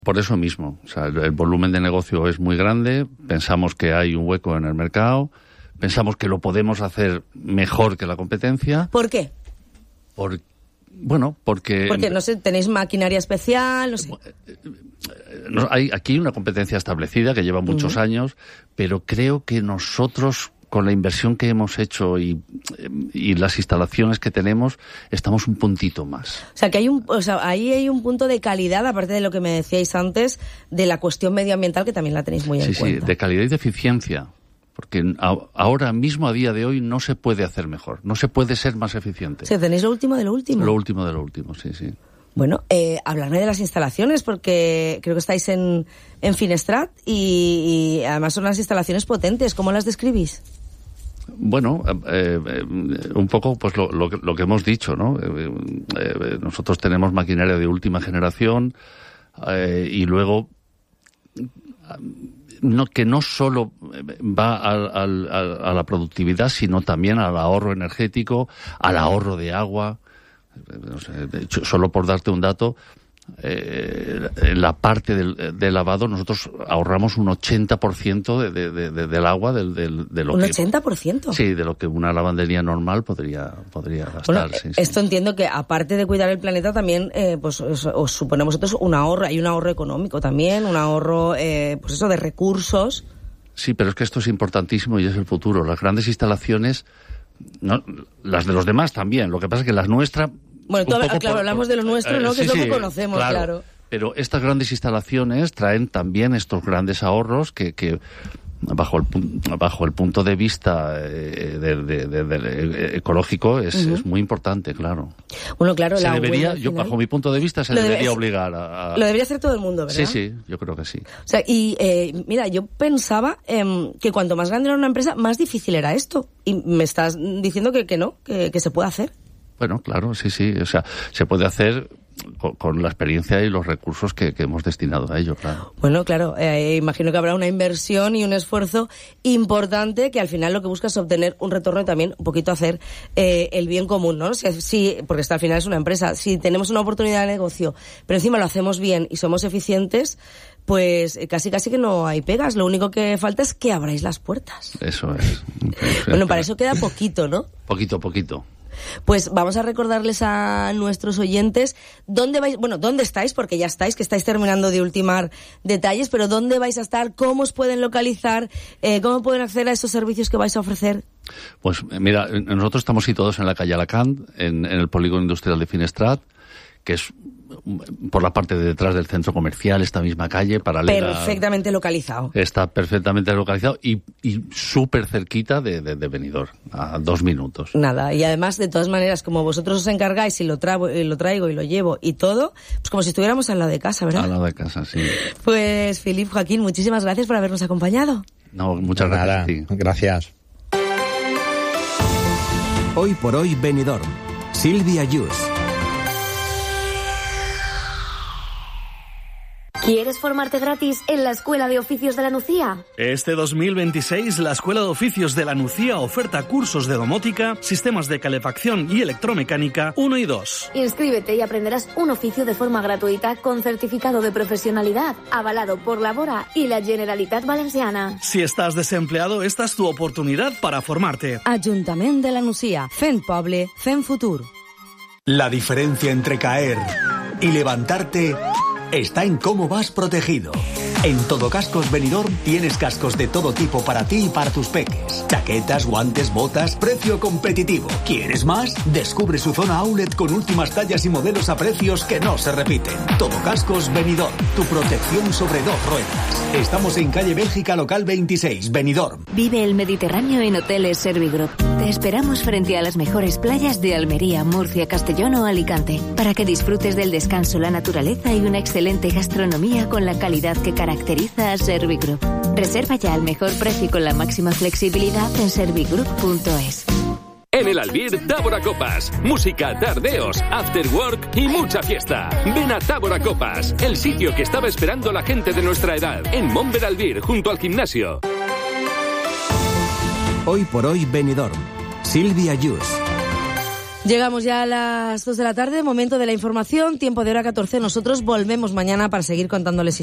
Por eso mismo, o sea, el volumen de negocio es muy grande, pensamos que hay un hueco en el mercado, pensamos que lo podemos hacer mejor que la competencia. ¿Por qué? Porque... Porque, no sé, tenéis maquinaria especial, no sé. Hay aquí una competencia establecida que lleva muchos años, pero creo que nosotros, con la inversión que hemos hecho y las instalaciones que tenemos, estamos un puntito más. O sea, que ahí hay un punto de calidad, aparte de lo que me decíais antes, de la cuestión medioambiental, que también la tenéis muy en cuenta. Sí, de calidad y de eficiencia. Porque ahora mismo, a día de hoy, no se puede hacer mejor. No se puede ser más eficiente. O sea, ¿tenéis lo último de lo último? Lo último de lo último, sí. Bueno, hablarme de las instalaciones, porque creo que estáis en Finestrat y además son unas instalaciones potentes. ¿Cómo las describís? Bueno, un poco pues lo que hemos dicho, ¿no? Nosotros tenemos maquinaria de última generación y luego... que no solo va a la productividad, sino también al ahorro energético, al ahorro de agua. No sé, de hecho, solo por darte un dato, en la parte del lavado nosotros ahorramos un 80% del agua de lo ¿Un que... 80%? Sí, de lo que una lavandería normal podría gastar. Bueno, sí. Esto entiendo que, aparte de cuidar el planeta, también pues os supone a vosotros un ahorro. Hay un ahorro económico también, un ahorro pues eso, de recursos. Sí, pero es que esto es importantísimo y es el futuro. Las grandes instalaciones, no, las de los demás también. Lo que pasa es que las nuestras... Bueno, claro, hablamos de lo nuestro, ¿no? Que es lo que conocemos, claro. Pero estas grandes instalaciones traen también estos grandes ahorros que bajo el punto de vista ecológico es muy importante, claro. Bueno, claro, bajo mi punto de vista, debería obligar a... Lo debería hacer todo el mundo, ¿verdad? Sí, yo creo que sí. O sea, y mira, yo pensaba que cuanto más grande era una empresa, más difícil era esto. Y me estás diciendo que no, que se puede hacer. Bueno, claro, sí. O sea, se puede hacer con la experiencia y los recursos que hemos destinado a ello, claro. Bueno, claro, imagino que habrá una inversión y un esfuerzo importante que al final lo que busca es obtener un retorno y también un poquito hacer el bien común, ¿no? Sí, porque al final es una empresa. Si tenemos una oportunidad de negocio, pero encima lo hacemos bien y somos eficientes, pues casi que no hay pegas. Lo único que falta es que abráis las puertas. Eso es. Bueno, para eso queda poquito, ¿no? Poquito. Pues vamos a recordarles a nuestros oyentes dónde estáis, porque ya estáis, que estáis terminando de ultimar detalles, pero dónde vais a estar, cómo os pueden localizar, cómo pueden acceder a esos servicios que vais a ofrecer. Pues mira, nosotros estamos situados en la calle Alacant, en el polígono industrial de Finestrat, que es por la parte de detrás del centro comercial, esta misma calle paralela. Perfectamente localizado. Está perfectamente localizado y súper cerquita de Benidorm, a 2 minutos. Nada, y además, de todas maneras, como vosotros os encargáis y lo traigo y lo llevo y todo, pues como si estuviéramos al lado de casa, ¿verdad? Al lado de casa, sí. Pues, Philippe, Joaquín, muchísimas gracias por habernos acompañado. No, muchas gracias a ti. Gracias. Hoy por hoy, Benidorm. Silvia Yus. ¿Quieres formarte gratis en la Escuela de Oficios de la Nucía? Este 2026, la Escuela de Oficios de la Nucía oferta cursos de domótica, sistemas de calefacción y electromecánica 1 y 2. Inscríbete y aprenderás un oficio de forma gratuita con certificado de profesionalidad, avalado por la Bora y la Generalitat Valenciana. Si estás desempleado, esta es tu oportunidad para formarte. Ayuntamiento de la Nucía. Fent poble, fent futur. La diferencia entre caer y levantarte está en cómo vas protegido. En Todo Cascos Benidorm tienes cascos de todo tipo para ti y para tus peques. Chaquetas, guantes, botas, precio competitivo. ¿Quieres más? Descubre su zona outlet con últimas tallas y modelos a precios que no se repiten. Todo Cascos Benidorm, tu protección sobre 2 ruedas. Estamos en calle Bélgica, local 26, Benidorm. Vive el Mediterráneo en Hoteles Servigroup. Te esperamos frente a las mejores playas de Almería, Murcia, Castellón o Alicante, para que disfrutes del descanso, la naturaleza y una excelente gastronomía con la calidad que caracteriza a Servigroup. Reserva ya al mejor precio y con la máxima flexibilidad en servigroup.es. En el Albir, Tábora Copas. Música, tardeos, after work y mucha fiesta. Ven a Tábora Copas, el sitio que estaba esperando la gente de nuestra edad. En Montber Albir, junto al gimnasio. Hoy por hoy, Benidorm. Silvia Yus. Llegamos ya a las 2 de la tarde, momento de la información, tiempo de hora 14. Nosotros volvemos mañana para seguir contándoles